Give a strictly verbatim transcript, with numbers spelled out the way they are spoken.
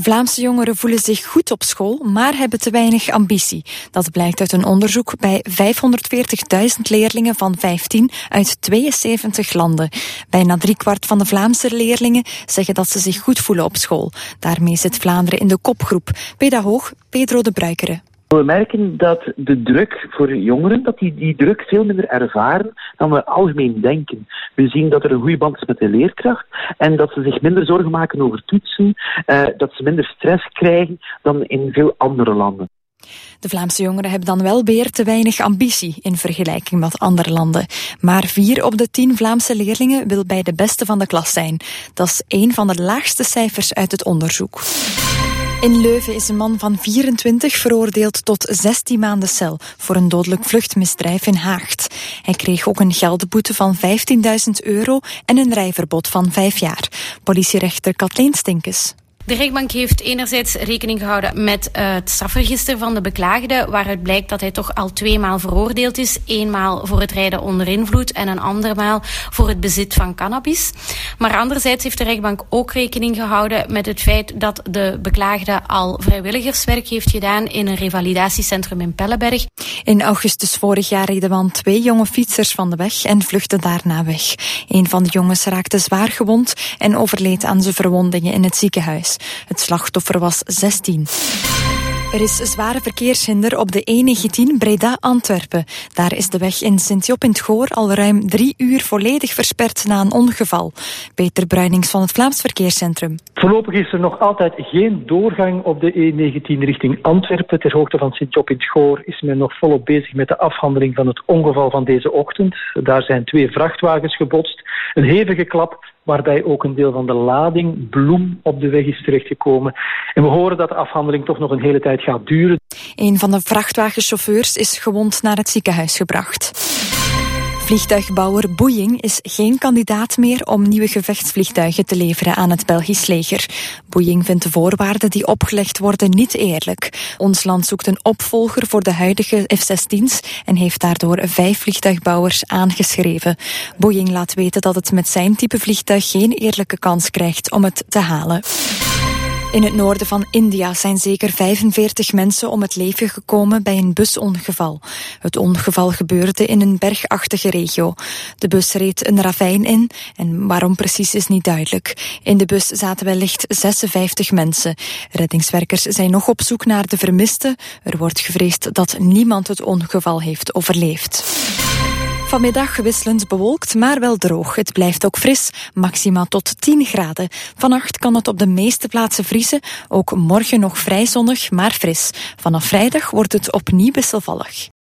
Vlaamse jongeren voelen zich goed op school, maar hebben te weinig ambitie. Dat blijkt uit een onderzoek bij vijfhonderdveertigduizend leerlingen van vijftien uit tweeënzeventig landen. Bijna driekwart van de Vlaamse leerlingen zeggen dat ze zich goed voelen op school. Daarmee zit Vlaanderen in de kopgroep. Pedagoog Pedro de Bruikere. We merken dat de druk voor jongeren, dat die, die druk veel minder ervaren dan we algemeen denken. We zien dat er een goede band is met de leerkracht en dat ze zich minder zorgen maken over toetsen, uh, dat ze minder stress krijgen dan in veel andere landen. De Vlaamse jongeren hebben dan wel weer te weinig ambitie in vergelijking met andere landen. Maar vier op de tien Vlaamse leerlingen wil bij de beste van de klas zijn. Dat is één van de laagste cijfers uit het onderzoek. In Leuven is een man van vierentwintig veroordeeld tot zestien maanden cel voor een dodelijk vluchtmisdrijf in Haagt. Hij kreeg ook een geldboete van vijftienduizend euro en een rijverbod van vijf jaar. Politierechter Kathleen Stinkes. De rechtbank heeft enerzijds rekening gehouden met uh, het strafregister van de beklaagde, waaruit blijkt dat hij toch al tweemaal veroordeeld is. Eenmaal voor het rijden onder invloed en een andermaal voor het bezit van cannabis. Maar anderzijds heeft de rechtbank ook rekening gehouden met het feit dat de beklaagde al vrijwilligerswerk heeft gedaan in een revalidatiecentrum in Pelleberg. In augustus vorig jaar reed de man twee jonge fietsers van de weg en vluchtte daarna weg. Een van de jongens raakte zwaar gewond en overleed aan zijn verwondingen in het ziekenhuis. Het slachtoffer was zestien. Er is zware verkeershinder op de E negentien Breda-Antwerpen. Daar is de weg in Sint-Job in het Goor al ruim drie uur volledig versperd na een ongeval. Peter Bruinings van het Vlaams Verkeerscentrum. Voorlopig is er nog altijd geen doorgang op de E negentien richting Antwerpen. Ter hoogte van Sint-Job in het Goor is men nog volop bezig met de afhandeling van het ongeval van deze ochtend. Daar zijn twee vrachtwagens gebotst. Een hevige klap, waarbij ook een deel van de lading bloem op de weg is terechtgekomen. En we horen dat de afhandeling toch nog een hele tijd gaat duren. Een van de vrachtwagenchauffeurs is gewond naar het ziekenhuis gebracht. Vliegtuigbouwer Boeing is geen kandidaat meer om nieuwe gevechtsvliegtuigen te leveren aan het Belgisch leger. Boeing vindt de voorwaarden die opgelegd worden niet eerlijk. Ons land zoekt een opvolger voor de huidige F zestien's en heeft daardoor vijf vliegtuigbouwers aangeschreven. Boeing laat weten dat het met zijn type vliegtuig geen eerlijke kans krijgt om het te halen. In het noorden van India zijn zeker vijfenveertig mensen om het leven gekomen bij een busongeval. Het ongeval gebeurde in een bergachtige regio. De bus reed een ravijn in en waarom precies is niet duidelijk. In de bus zaten wellicht zesenvijftig mensen. Reddingswerkers zijn nog op zoek naar de vermisten. Er wordt gevreesd dat niemand het ongeval heeft overleefd. Vanmiddag wisselend bewolkt, maar wel droog. Het blijft ook fris, maximaal tot tien graden. Vannacht kan het op de meeste plaatsen vriezen. Ook morgen nog vrij zonnig, maar fris. Vanaf vrijdag wordt het opnieuw wisselvallig.